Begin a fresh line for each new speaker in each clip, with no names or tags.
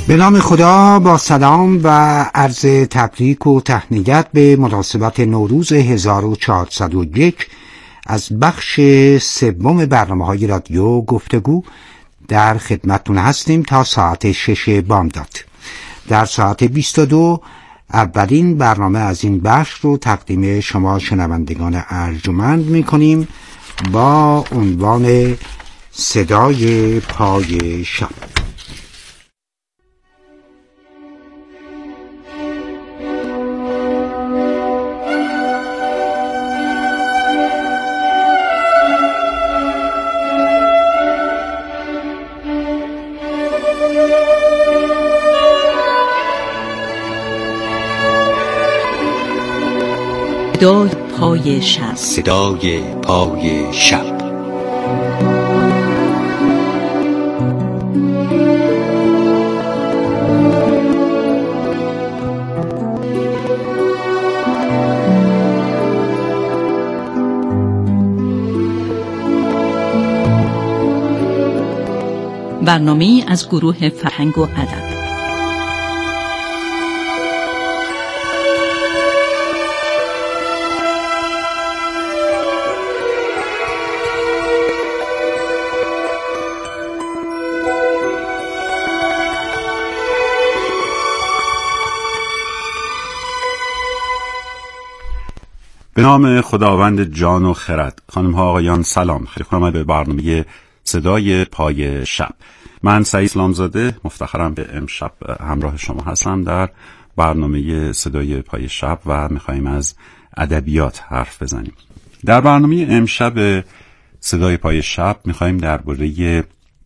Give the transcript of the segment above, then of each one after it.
به نام خدا، با سلام و عرض تبریک و تهنیت به مناسبت نوروز 1401 از بخش سوم برنامه‌های رادیو گفتگو در خدمتتون هستیم تا ساعت 6 بامداد. در ساعت 22 اولین برنامه از این بخش رو تقدیم شما شنوندگان ارجمند می‌کنیم با عنوان صدای پای شب.
صدای پای شب.
صدای پای شب.
برنامه‌ای از گروه فرهنگ و ادب.
به نام خداوند جان و خرد. خانم ها آقایان سلام، خیلی خوش آمدید به برنامه صدای پای شب. من سعید اسلامزاده مفتخرم به امشب همراه شما هستم در برنامه صدای پای شب و میخواییم از ادبیات حرف بزنیم. در برنامه امشب صدای پای شب میخواییم درباره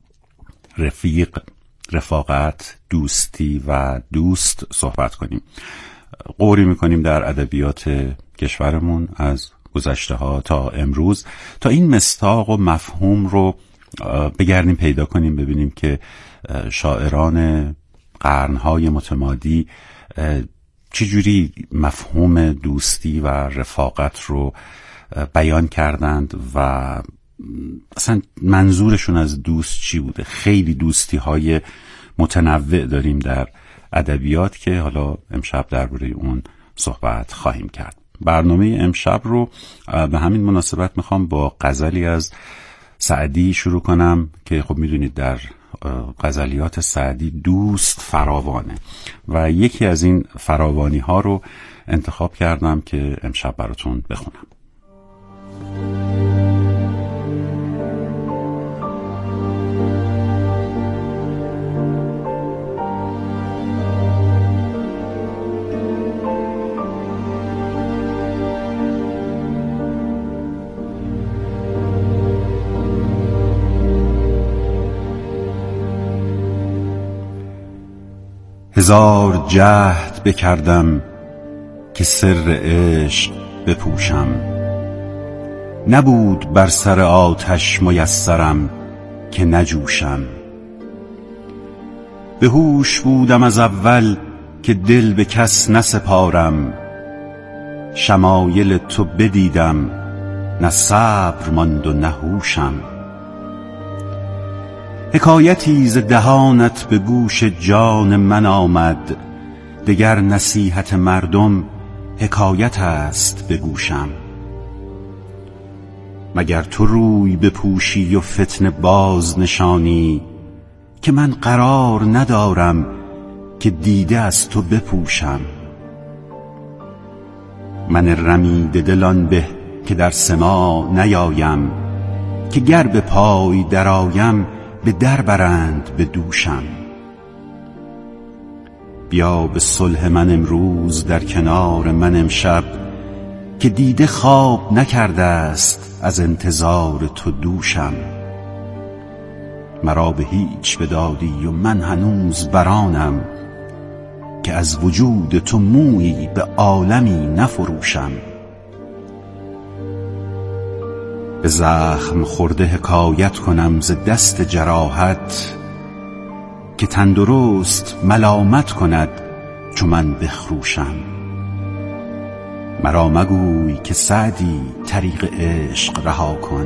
رفاقت، دوستی و دوست صحبت کنیم. غوری میکنیم در ادبیات کشورمون از گذشته ها تا امروز تا این مصداق و مفهوم رو بگردیم پیدا کنیم، ببینیم که شاعران قرنهای متمادی چجوری مفهوم دوستی و رفاقت رو بیان کردند و اصلا منظورشون از دوست چی بوده. خیلی دوستی های متنوع داریم در ادبیات که حالا امشب درباره اون صحبت خواهیم کرد. برنامه امشب رو به همین مناسبت میخوام با غزلی از سعدی شروع کنم که خب میدونید در غزلیات سعدی دوست فراوانه و یکی از این فراوانی ها رو انتخاب کردم که امشب براتون بخونم. هزار جهد بکردم که سر عشق بپوشم، نبود بر سر آتش میسرم که نجوشم. به هوش بودم از اول که دل به کس نسپارم، شمایل تو بدیدم نه صبر ماند و نه هوشم. حکایتی ز دهانت به گوش جان من آمد، دگر نصیحت مردم حکایت است به گوشم. مگر تو روی بپوشی و فتنه باز نشانی، که من قرار ندارم که دیده از تو بپوشم. من رمیده دلان به که در سما نیایم، که گر به پای درآیم به در برند به دوشم. بیا به صلح من امروز در کنار من امشب، که دیده خواب نکرده است از انتظار تو دوشم. مرا به هیچ بدادی و من هنوز برانم، که از وجود تو مویی به عالمی نفروشم. به زخم خورده حکایت کنم ز دست جراحت، که تندرست ملامت کند چو من بخروشم. مرا مگوی که سعدی طریق عشق رها کن،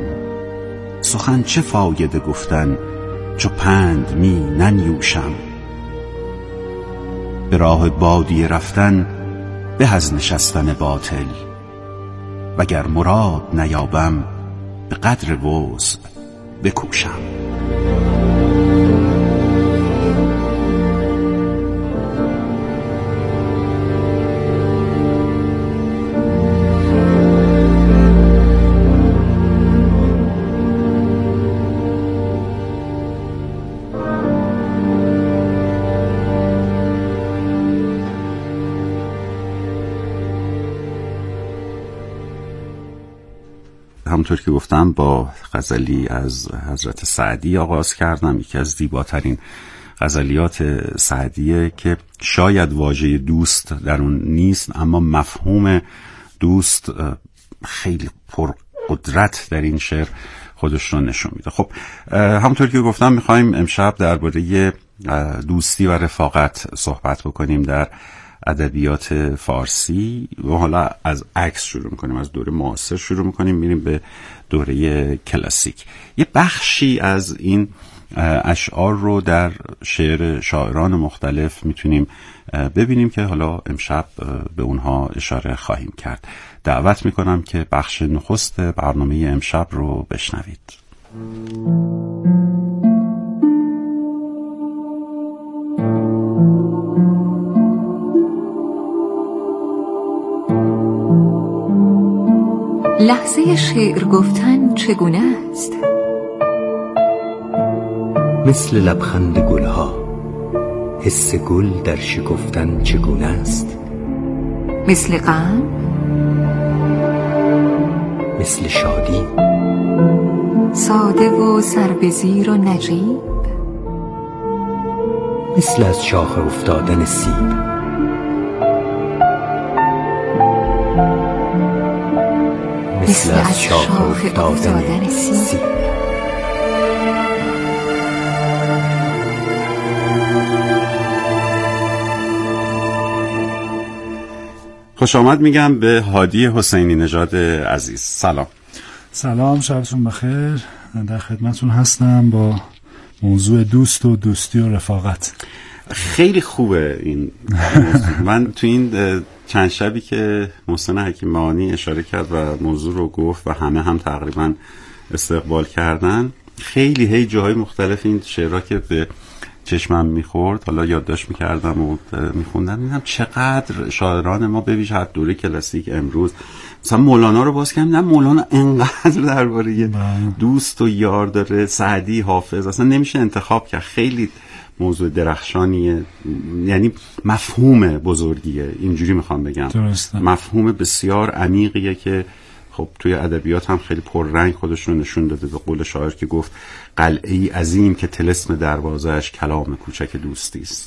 سخن چه فایده گفتن چو پند می ننیوشم. به راه بادیه رفتن به از نشستن باطل، وگر مراد نیابم به قدر وسع بکوشم. همونطور که گفتم با غزلی از حضرت سعدی آغاز کردم. یکی از زیباترین غزلیات سعدیه که شاید واژه دوست در اون نیست، اما مفهوم دوست خیلی پرقدرت در این شعر خودش رو نشون میده. خب همونطور که گفتم میخوایم امشب درباره دوستی و رفاقت صحبت بکنیم در ادبیات فارسی و حالا از عکس شروع میکنیم، از دوره معاصر شروع میکنیم میریم به دوره کلاسیک. یه بخشی از این اشعار رو در شعر شاعران مختلف میتونیم ببینیم که حالا امشب به اونها اشاره خواهیم کرد. دعوت میکنم که بخش نخست برنامه امشب رو بشنوید.
لحظه شعر گفتن چگونه است؟
مثل لبخند گلها، حس گل در شکفتن چگونه است؟
مثل غم،
مثل شادی،
ساده و سربزیر و نجیب،
مثل از شاخه افتادن سیب، مثل از شاخه افتادن سیب.
خوش آمد میگم به هادی حسینی نژاد عزیز. سلام.
سلام، شبتون بخیر. در خدمتون هستم با موضوع دوست و دوستی و رفاقت.
خیلی خوبه این موضوع. من تو این چند شبی که محسن حکیم معانی اشاره کرد و موضوع رو گفت و همه هم تقریبا استقبال کردن، خیلی هی جاهای مختلف این شعرها که به چشمم میخورد حالا یادداشت میکردم و میخوندم، دیدم چقدر شاعران ما به ویژه دوره کلاسیک امروز، مثلا مولانا رو باز کردم، مولانا انقدر درباره دوست و یار داره، سعدی، حافظ، اصلا نمیشه انتخاب کرد. خیلی موضوع درخشانیه، یعنی مفهوم بزرگیه، اینجوری میخوام بگم.
درسته.
مفهوم بسیار عمیقیه که خب توی ادبیات هم خیلی پررنگ خودش رو نشون داده. به قول شاعر که گفت قلعه‌ای عظیم که طلسم دروازه‌اش کلام کوچک دوستی است.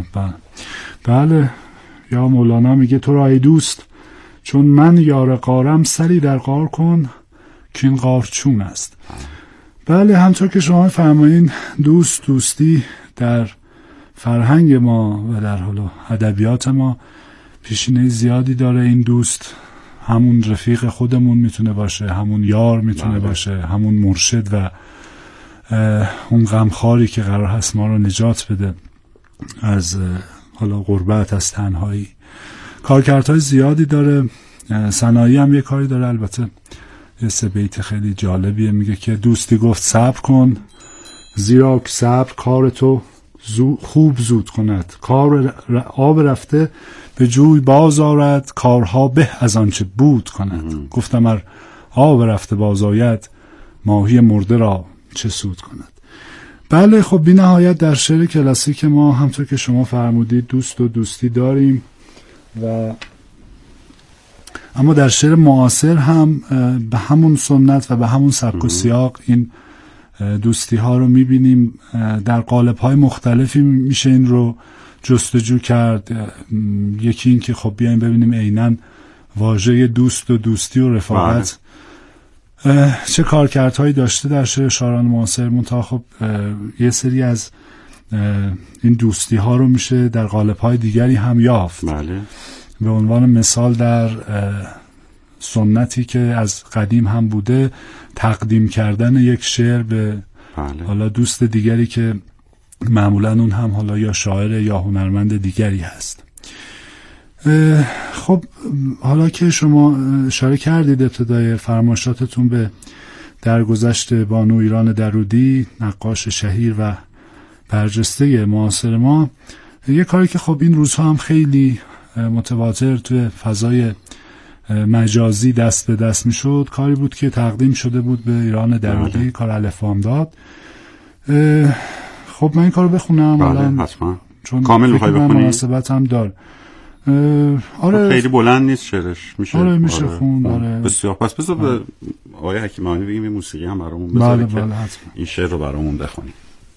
بله. یا مولانا میگه تو را ای دوست چون من یار غارم، سری در غار کن که این غار چون است. بله، همطور که شما فرمایین دوستی در فرهنگ ما و در حالا ادبیات ما پیشینه زیادی داره. این دوست همون رفیق خودمون میتونه باشه، همون یار میتونه باشه، همون مرشد و اون غمخواری که قرار هست ما رو نجات بده از حالا غربت، از تنهایی. کارکردهای زیادی داره. سنایی هم یه کاری داره، البته یه سه بیت خیلی جالبیه، میگه که دوستی گفت صبر کن، زیرا که صبر کار تو خوب زود کند، کار آب رفته به جوی باز آرد، کارها به از آنچه بود کند. گفتم ار آب رفته باز آید، ماهی مرده را چه سود کند. بله، خب بی نهایت در شعر کلاسیک ما همطور که شما فرمودید دوست و دوستی داریم و اما در شعر معاصر هم به همون سنت و به همون سبک و سیاق این دوستی ها رو میبینیم. در قالب های مختلفی میشه این رو جستجو کرد. یکی این که خب بیایم ببینیم عیناً واژه دوست و دوستی و رفاقت چه کارکردهایی داشته در شعر شاعران معاصر. منتها خب یه سری از این دوستی ها رو میشه در قالب های دیگری هم یافت.
بله.
به عنوان مثال در سنتی که از قدیم هم بوده، تقدیم کردن یک شعر به حالا دوست دیگری که معمولا اون هم حالا یا شاعر یا هنرمند دیگری هست. خب حالا که شما اشاره کردید ابتدای فرمایشاتتون به درگذشت بانو ایران درودی، نقاش شهیر و برجسته معاصر ما، یه کاری که خب این روزها هم خیلی متواتر توی فضای مجازی دست به دست میشد، کاری بود که تقدیم شده بود به ایران درودی، کار الف وام داد. خب من این کارو بخونم
الان؟ حتما.
چون
کامل میخوای بخونی؟
مناسبت هم دار. آره
خیلی بلند نیست شعرش، میشه.
آره میشه خون. آره
بسیار. پس بذار به آقای حکیمانی بگیم این موسیقی هم برامون بذاره که این شعر رو برامون بخونیم.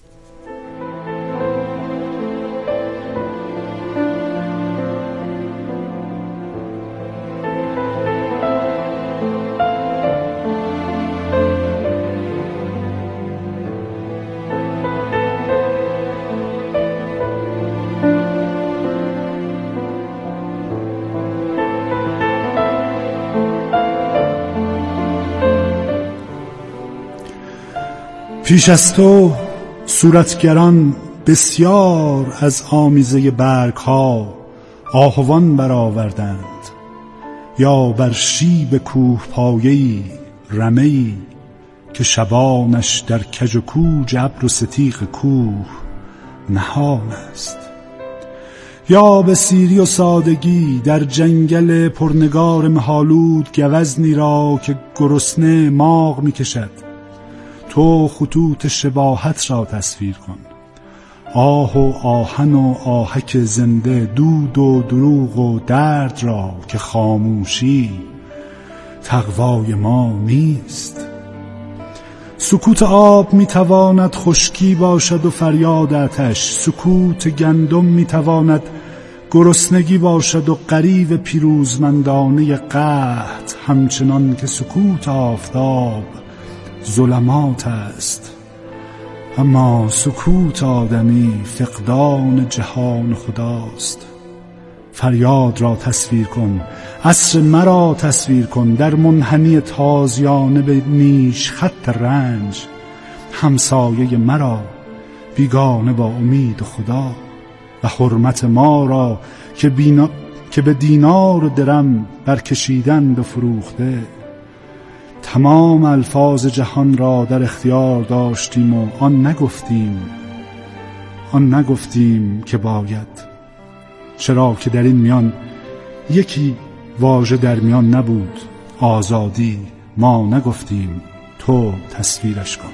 پیش از تو صورتگران بسیار از آمیزه برگ ها آهوان برآوردند، یا بر شیب کوه پایه‌ای رمه‌ای که شبانش در کج و کوج ابر و ستیغ کوه نهان است، یا به سیری و سادگی در جنگل پرنگار مهالود گوزنی را که گرسنه ماغ می‌کشد. تو خطوط شباهت را تصویر کن، آه و آهن و آهک زنده، دود و دروغ و درد را که خاموشی تقوای ما نیست. سکوت آب میتواند خشکی باشد و فریاد آتش، سکوت گندم میتواند گرسنگی باشد و غریو پیروزمندانه قحط، همچنان که سکوت آفتاب ظلمات است. اما سکوت آدمی فقدان جهان خداست. فریاد را تصویر کن، عصر مرا تصویر کن، در منحنی تازیانه به نیش خط رنج، همسایه مرا بیگانه با امید خدا و حرمت ما را که به دینار و درم برکشیدند و فروخته. تمام الفاظ جهان را در اختیار داشتیم و آن نگفتیم که باید. چرا که در این میان یکی واژه در میان نبود، آزادی. ما نگفتیم، تو تصویرش کن.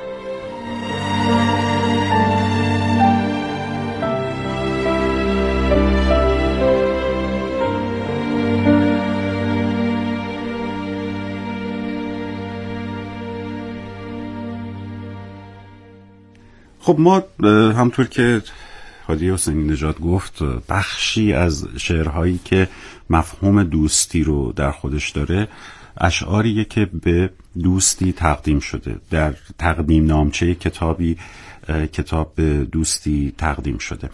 خب ما همطور که هادی حسینی نژاد گفت، بخشی از شعرهایی که مفهوم دوستی رو در خودش داره، اشعاریه که به دوستی تقدیم شده، در تقدیم نامچه کتابی کتاب به دوستی تقدیم شده.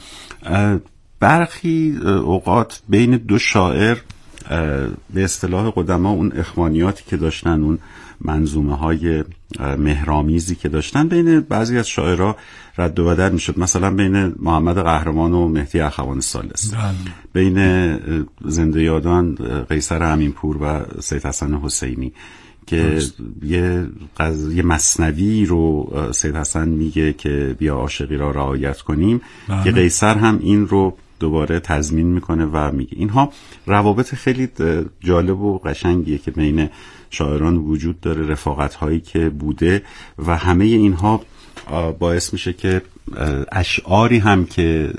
برخی اوقات بین دو شاعر به اصطلاح قدما اون اخوانیاتی که داشتن، اون منظومه های مهرامیزی که داشتن، بین بعضی از شاعرها رد و بدل میشد. مثلا بین محمد قهرمان و مهدی اخوان الثالث، بین زنده یادان قیصر امینپور و سید حسن حسینی که یه مثنوی رو سید حسن میگه که بیا عاشقی را رعایت کنیم، که قیصر هم این رو دوباره تضمین میکنه و میگه. اینها روابط خیلی جالب و قشنگیه که بین شاعران وجود داره، رفاقت هایی که بوده و همه اینها باعث میشه که اشعاری هم که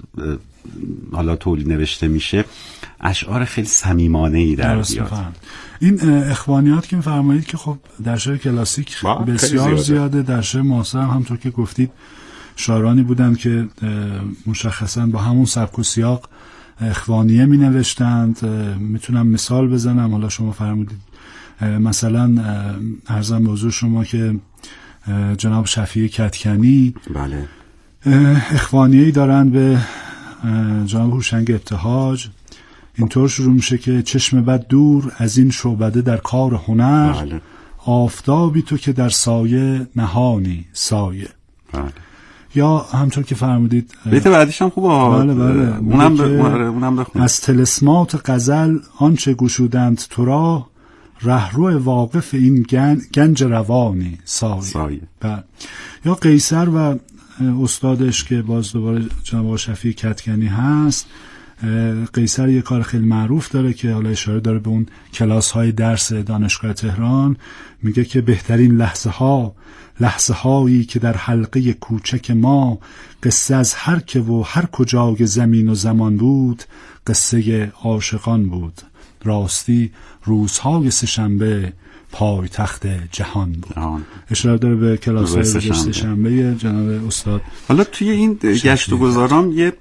حالا تولید نوشته میشه اشعار خیلی صمیمانه‌ای در بیاد.
این اخوانیات که می‌فرمایید که خب در شعر کلاسیک بسیار زیاده، در شعر معاصر همونطور که گفتید شاعرانی بودند که مشخصاً با همون سبک و سیاق اخوانیه می نوشتند. میتونم مثال بزنم، حالا شما فرمودید مثلا عرضم به حضور شما که جناب شفیع کدکنی
بله
اخوانیه‌ای دارند به جناب هوشنگ ابتهاج. اینطور شروع میشه که چشم بد دور از این شعبده در کار هنر،
بله.
آفتابی تو که در سایه نهانی سایه.
بله.
یا همطور که فرمودید
بیت بعدیش هم خوبه.
بله
اونم بخون.
از طلسمات غزل آنچه گشودند تو را، رهرو واقف این گنج روانی سایه. یا قیصر و استادش که باز دوباره جناب آقای شفیع کدکنی هست. قیصر یه کار خیلی معروف داره که حالا اشاره داره به اون کلاس های درس دانشگاه تهران. میگه که بهترین لحظه هایی که در حلقه کوچک ما، قصه از هر که و هر کجای زمین و زمان بود، قصه عاشقان بود. راستی روزهای سه‌شنبه پای تخت جهان بود. اشاره داره به کلاس های سه‌شنبه جناب استاد.
حالا توی این گشت و گذارام یه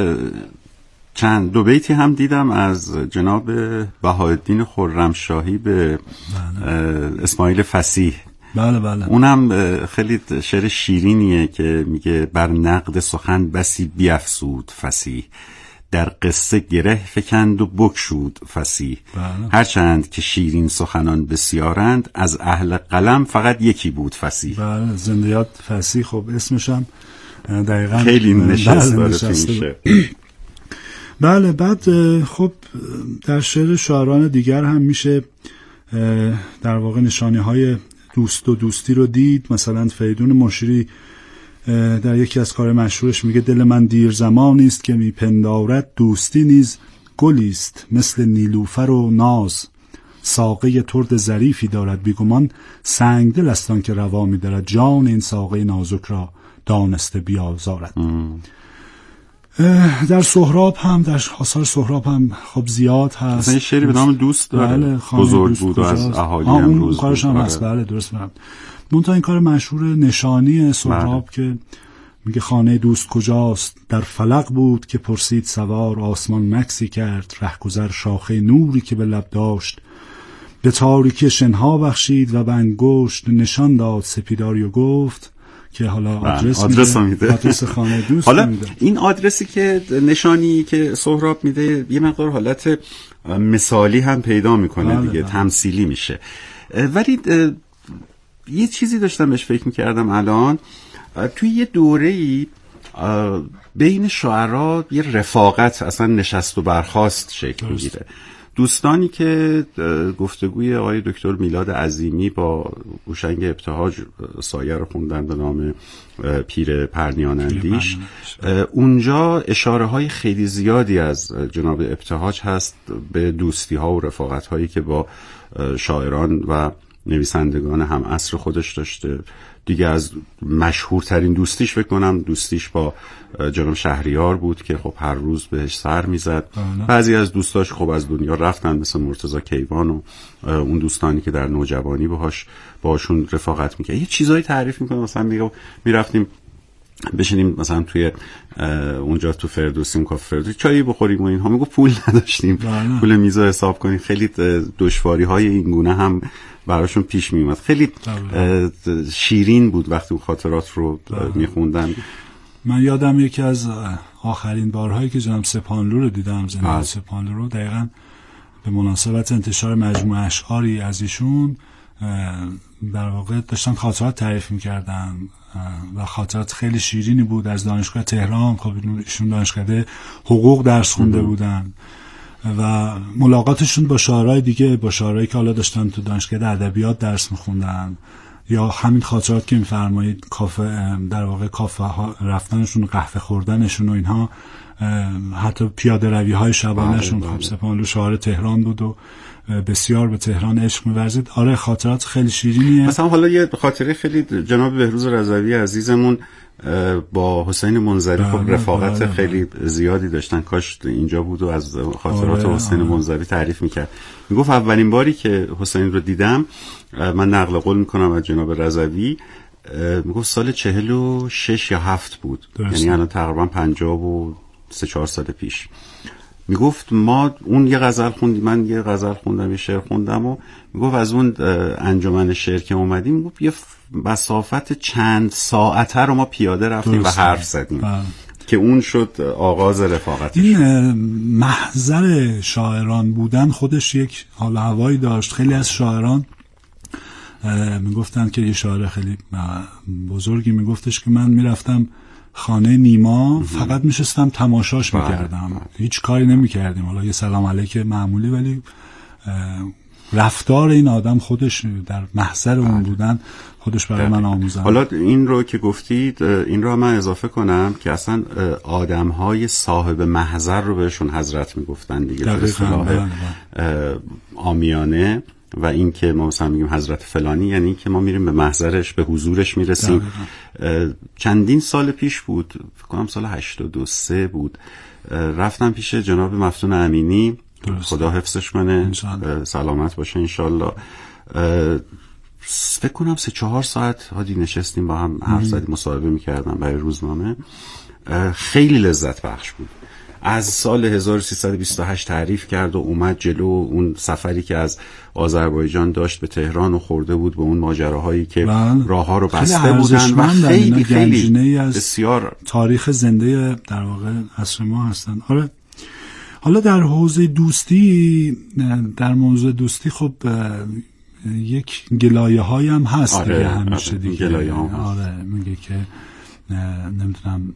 دو بیتی هم دیدم از جناب بهاءالدین خرمشاهی به اسماعیل فصیح.
بله.
اونم خیلی شعر شیرینیه که میگه بر نقد سخن بسی بیفزود فصیح، در قصه گره فکند و بگشود فصیح. هرچند که شیرین سخنان بسیارند، از اهل قلم فقط یکی بود فصیح.
بله، زنده یاد فصیح. خب اسمش هم دقیقاً
خیلی نشست داره تو این شعر.
بله. بعد خب در شعر شاعران دیگر هم میشه در واقع نشانه های دوست و دوستی رو دید. مثلا فریدون مشیری در یکی از کار مشهورش میگه دل من دیر زمانی است که میپندارد دوستی نیز گلی است مثل نیلوفر و ناز، ساقه ترد ظریفی دارد بیگمان سنگ دل است آن که روا می‌دارد، جان این ساقه نازک را دانسته بیازارد. در سهراب هم، در آثار سهراب هم خب زیاد هست.
مثلا شعری به نام دوست داره.
بله،
بزرگ بود و از اهالی امروز
کارش هم هست. بله درست میگم. منتها این کار مشهور نشانی سهراب که میگه خانه دوست کجاست، در فلق بود که پرسید سوار، آسمان مکسی کرد رهگذر، شاخه نوری که به لب داشت به تاریکی شنها بخشید و به انگشت نشان داد سپیداری و گفت که حالا آدرس میده. آدرس خانه دوست
حالا
میده.
این آدرسی که نشانی که سهراب میده یه مقدار حالت مثالی هم پیدا میکنه دیگه. تمثیلی میشه. ولی یه چیزی داشتم بهش فکر میکردم الان، توی یه دوره‌ای بین شاعرها یه رفاقت اصلا نشست و برخاست شکل میگیره. دوستانی که گفتگوی آقای دکتر میلاد عظیمی با هوشنگ ابتهاج سایه رو خوندن به نام پیر پرنیانندیش، اونجا اشاره های خیلی زیادی از جناب ابتهاج هست به دوستی ها و رفاقت هایی که با شاعران و نویسندگان هم عصر خودش داشته. دیگه از مشهورترین دوستیش فکر کنم دوستیش با جناب شهریار بود که خب هر روز بهش سر میزد. بعضی از دوستاش خب از دنیا رفتن، مثل مرتضی کیوان و اون دوستانی که در نوجوانی باشون رفاقت میکرد. یه چیزایی تعریف میکنه، مثلا میرفتیم بشینیم مثلا توی اونجا تو فردوسی، کافه فردوسی چایی بخوریم و اینها. میگه پول نداشتیم پول میز رو حساب کنیم. خیلی دشواری های این گونه هم براشون پیش میومد. خیلی شیرین بود وقتی اون خاطرات رو میخوندن.
من یادم یکی از آخرین بارهایی که جناب سپانلو رو دیدم، زندگی سپانلو رو، دقیقاً به مناسبت انتشار مجموعه اشعاری از ایشون در واقع داشتن خاطرات تعریف میکردن و خاطرات خیلی شیرینی بود از دانشگاه تهران. خب ایشون دانشگاه حقوق درس خونده بودن و ملاقاتشون با شاعرای دیگه، با شاعرایی که حالا داشتن تو دانشگاه ادبیات درس میخوندن، یا همین خاطرات که میفرمایید کافه، در واقع کافه ها رفتنشون، قهوه خوردنشون و اینها، حتی پیاده روی های شبانهشون. خب سپانلو شاعر تهران بود و بسیار به تهران عشق می‌ورزید. آره خاطرات خیلی شیرینیه.
مثلا حالا یه خاطره خیلی جناب بهروز رضوی عزیزمون با حسین منظری خب رفاقت خیلی زیادی داشتن. کاش اینجا بود و از خاطرات حسین منظری تعریف میکرد. میگفت اولین باری که حسین رو دیدم، من نقل قول میکنم از جناب رضوی، میگفت سال 46 یا 7 بود، یعنی الان تقریبا 53-4 سال پیش. میگفت ما اون یه غزل خوندیم، من یه غزل خوندم، یه شعر خوندم و میگفت از اون انجمن شعر که اومدیم، میگفت یه مسافت چند ساعته رو ما پیاده رفتیم و حرف زدیم که اون شد آغاز رفاقتش.
این محضر شاعران بودن خودش یک حال هوایی داشت. خیلی از شاعران میگفتن که یه شاعر خیلی بزرگی میگفتش که من میرفتم خانه نیما فقط میشستم تماشاش میکردم، هیچ کاری نمیکردیم، حالا یه سلام علیک معمولی، ولی رفتار این آدم خودش در محضر اون بودن خودش برای من آموزنده.
حالا این رو که گفتید، این رو من اضافه کنم که اصلا آدم‌های صاحب محضر رو بهشون حضرت میگفتن دیگه، به اصطلاح عامیانه. و این که ما مثلا میگیم حضرت فلانی، یعنی که ما میریم به محضرش، به حضورش میرسیم. چندین سال پیش بود، فکر کنم سال 83 بود، رفتم پیش جناب مفتون امینی، خدا حفظش کنه، سلامت باشه انشالله. فکر کنم 3-4 ساعت هادی نشستیم با هم حرف زدیم، مصاحبه میکردم برای روزنامه. خیلی لذت بخش بود. از سال 1328 تعریف کرد و اومد جلو، اون سفری که از آذربایجان داشت به تهران و خورده بود به اون ماجراهایی که راهها رو بسته بودن و خیلی خیلی بسیار
تاریخ زنده در واقع عصر ما هستن. آره. حالا در حوزه دوستی، در موضوع دوستی خب یک گلایه هایی هم هست.
آره،
دیگه همیشه دیگه
گلایه هم
آره، میگه که نمیدونم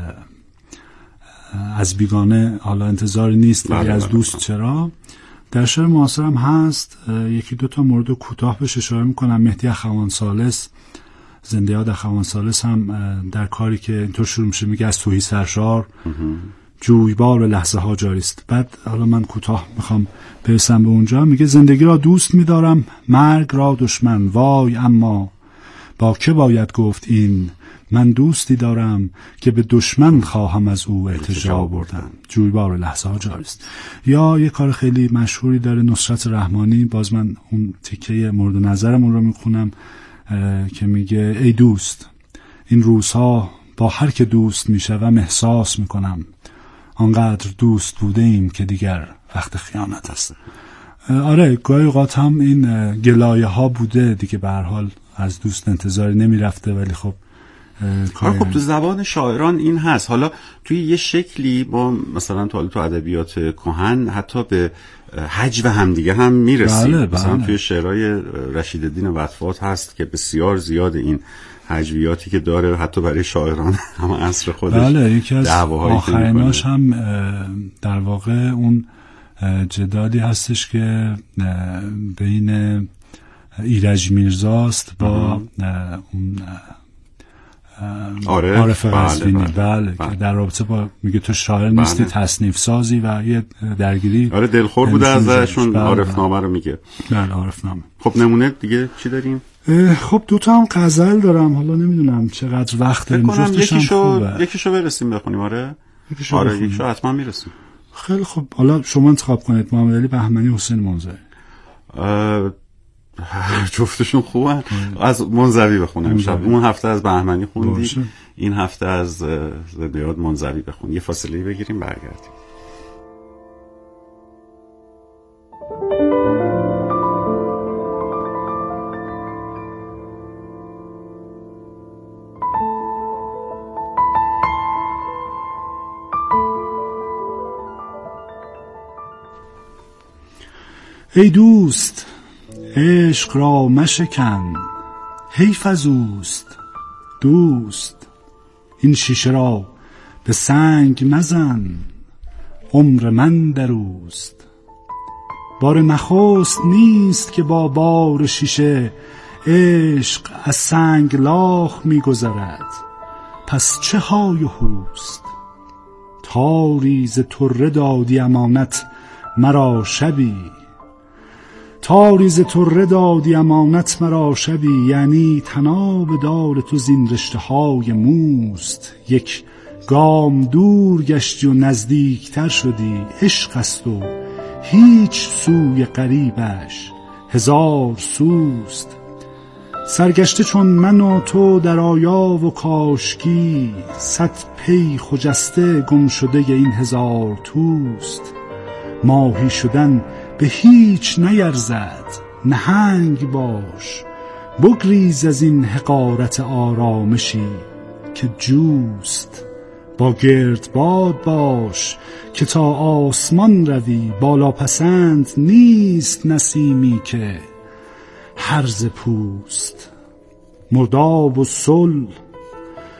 از بیگانه حالا انتظاری نیست، دیگه از دوست چرا. در شعر معاصر هم هست. یکی دو تا مورد کوتاه بهش اشاره میکنم. مهدی اخوان ثالث، زنده یاد اخوان ثالث هم در کاری که اینطور شروع میشه میگه از توهی سرشار جویبار لحظه ها جاریست. بعد حالا من کوتاه میخوام برسم به اونجا. میگه زندگی را دوست میدارم، مرگ را دشمن، وای اما با که باید گفت این، من دوستی دارم که به دشمن خواهم از او التجا بردن، جویبار لحظه ها جاریست. یا یه کار خیلی مشهوری داره نصرت رحمانی، باز من اون تیکه مورد نظرمون رو میخونم که میگه ای دوست، این روزها با هر که دوست میشوم احساس میکنم آنقدر دوست بوده ایم که دیگر وقت خیانت است. آره، گاهی اوقات هم این گلایه ها بوده دیگه، به هر حال از دوست انتظاری نمیرفته، ولی خب
خب تو زبان شاعران این هست. حالا توی یه شکلی ما مثلا تو ادبیات کهن حتی به هجو همدیگه هم میرسیم.
بله،
مثلا توی شعرهای رشیدالدین وطفات هست که بسیار زیاد این هجویاتی که داره حتی برای شاعران هم عصر خودش.
بله، یکی از آخریناش هم در واقع اون جدالی هستش که بین ایرج میرزاست با اون عارف قزوینی. بله، که در رابطه با میگه تو شاعر نیستی، تصنیف سازی، و یه درگیری.
آره، دلخور بوده ازشون. عارف نامه رو میگه.
بله، عارف نامه.
خب نمونه دیگه چی داریم؟
خب 2 تا هم غزل دارم، حالا نمیدونم چقدر وقت داریم.
یکیشو برسیم بخونیم. آره یکیشو حتما میرسیم.
خیلی خب، حالا شما انتخاب کنید، محمد علی بهمنی، حسین منزوی.
جفتشون خوبن. از منزوی بخونم امشب. اون هفته از بهمنی خوندی، این هفته از زنده یاد منزوی بخون. یه فاصله بگیریم برگردیم.
ای دوست، عشق را مشکن، حیف از اوست. دوست، این شیشه را به سنگ مزن، عمر من در اوست. بار نخست نیست که با بار شیشه عشق از سنگ لاخ می‌گذرد، پس چه های و هوست. تاری ز طره دادی امانت مرا شبی، تاری ز طره دادی امانت مرا شبی، یعنی طناب دار تو زین رشته های موست. یک گام دور گشتی و نزدیکتر شدی، عشق است و هیچ سوی قریبش هزار سوست. سرگشته چون من و تو در آیا و کاشکی، 100 پی خجسته گم شده این هزار توست. ماهی شدن به هیچ نیرزد، نهنگ باش بگریز از این حقارت آرامشی که جوست. با گردباد باش که تا آسمان روی، بالا پسند نیست نسیمی که هرز پوست. مرداب و صلح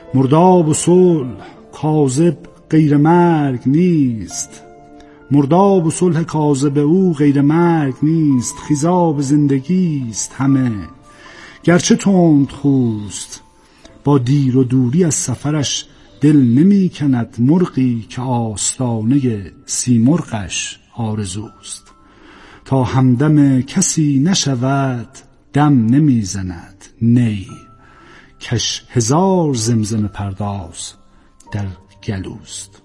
مرداب و صلح کاذب غیر مرگ نیست، مرداب و صلح کاذب او غیر مرگ نیست، خیزاب زندگی است همه گرچه تند خوست، با دیر و دوری از سفرش دل نمی کند مرغی که آستانه سیمرغش آرزوست. تا همدم کسی نشود دم نمی زند نی، کش هزار زمزمه پرداز در گلوست.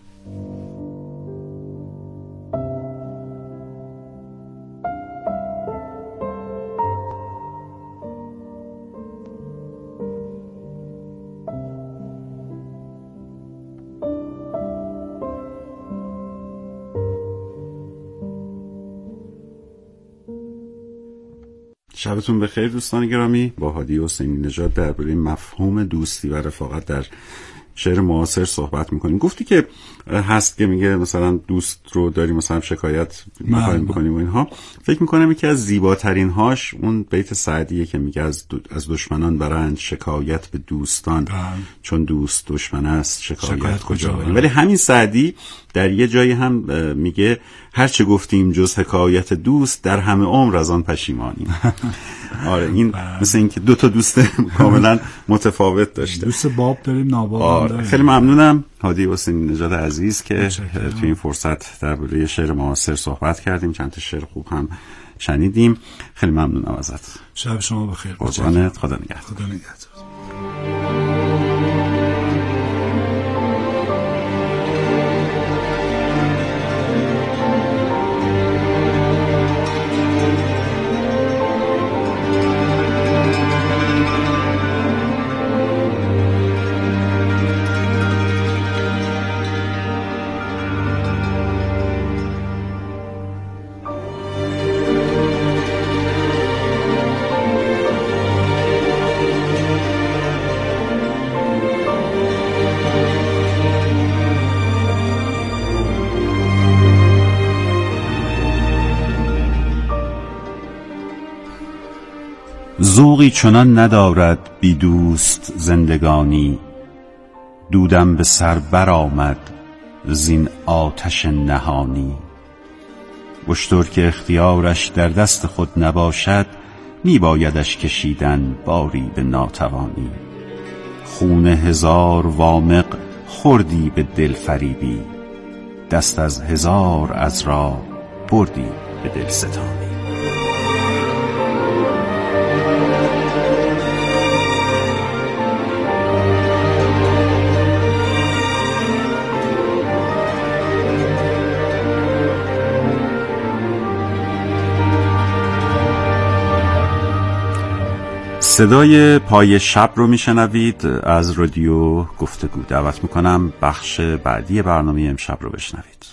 شبتون بخیر دوستان گرامی. با هادی حسینی نژاد درباره مفهوم دوستی و رفاقت در شعر معاصر صحبت میکنیم. گفتی که هست که میگه مثلا دوست رو داریم مثلا شکایت میخوایم بکنیم و اینها. فکر میکنم یکی از زیباترین هاش اون بیت سعدیه که میگه از دشمنان برند شکایت به دوستان، چون دوست دشمن است شکایت کجا بریم. ولی همین سعدی در یه جایی هم میگه هرچه گفتیم جز حکایت دوست در همه عمر از آن پشیمانیم. آره این مثل این که دو تا دوست کاملا متفاوت داشته.
دوست باب داریم ناباب داریم.
خیلی ممنونم هادی حسینی نژاد عزیز که توی این فرصت درباره شعر معاصر صحبت کردیم، چند تا شعر خوب هم شنیدیم. خیلی ممنونم ازت.
شب شما بخیر.
قربانت. خدا نگهدار.
خدا نگهدار.
ذوقی چنان ندارد بی دوست زندگانی، دودم به سر برآمد زین آتش نهانی. اشتر که اختیارش در دست خود نباشد، می بایدش کشیدن باری به ناتوانی. خون هزار وامق خوردی به دل فریبی، دست از هزار عذرا بردی به دل ستانی. صدای پای شب رو میشنوید از رادیو گفتگو. دعوت میکنم بخش بعدی برنامه امشب رو بشنوید.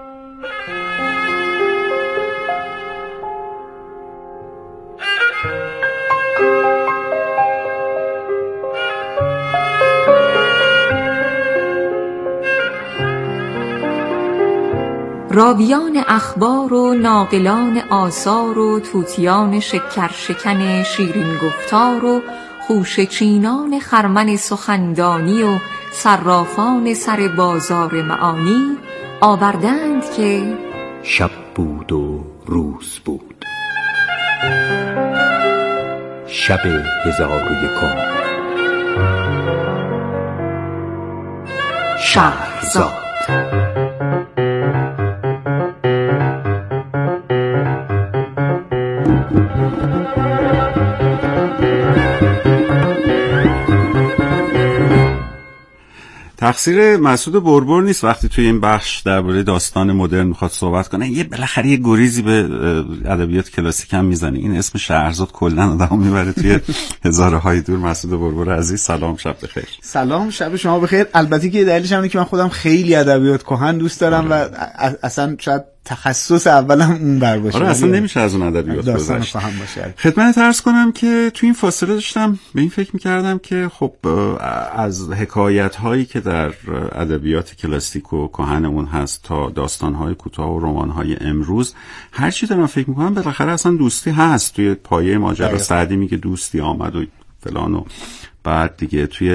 راویان اخبار و ناقلان آثار و طوطیان شکر شکن شیرین گفتار و خوشه چینان خرمن سخندانی و صرافان سر بازار معانی آوردند که
شب بود و روز بود، شب 1001 شهرزاد.
تقصیر مسعود بربر نیست وقتی توی این بخش درباره داستان مدرن میخواد صحبت کنه یه بالاخره یه گریزی به ادبیات کلاسیک هم میزنه. این اسم شهرزاد کلا آدمو میبره توی هزاره های دور. مسعود بربر عزیز سلام، شب بخیر.
سلام، شب شما بخیر. البته که دلیلش اینه که من خودم خیلی ادبیات کهن دوست دارم و اصلا شاید تخصص اولم اون بر باشه.
آره اصلا نمیشه از اون ادبیات گذشت. خدمت عرض کنم که تو این فاصله داشتم به این فکر می‌کردم که خب از حکایت هایی که در ادبیات کلاسیک و کهنمون هست تا داستان های کوتاه و رمان های امروز، هر چی دارم فکر می‌کنم بالاخره اصلا دوستی هست. توی پایه ماجرا سعدی میگه دوستی آمد و فلان و بعد دیگه توی